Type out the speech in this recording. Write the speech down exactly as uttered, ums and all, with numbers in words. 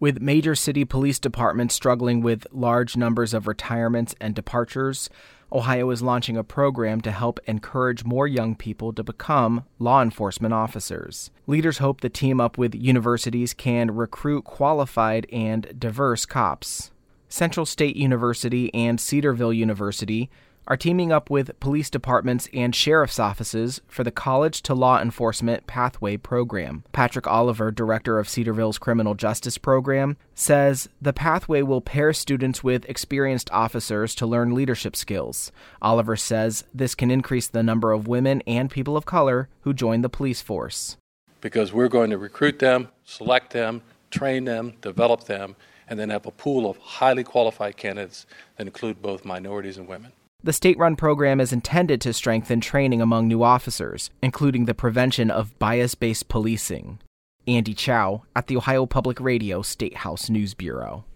With major city police departments struggling with large numbers of retirements and departures, Ohio is launching a program to help encourage more young people to become law enforcement officers. Leaders hope to team up with universities can recruit qualified and diverse cops. Central State University and Cedarville University are teaming up with police departments and sheriff's offices for the College to Law Enforcement Pathway Program. Patrick Oliver, director of Cedarville's Criminal Justice Program, says the pathway will pair students with experienced officers to learn leadership skills. Oliver says this can increase the number of women and people of color who join the police force. Because we're going to recruit them, select them, train them, develop them, and then have a pool of highly qualified candidates that include both minorities and women. The state-run program is intended to strengthen training among new officers, including the prevention of bias-based policing. Andy Chow at the Ohio Public Radio State House News Bureau.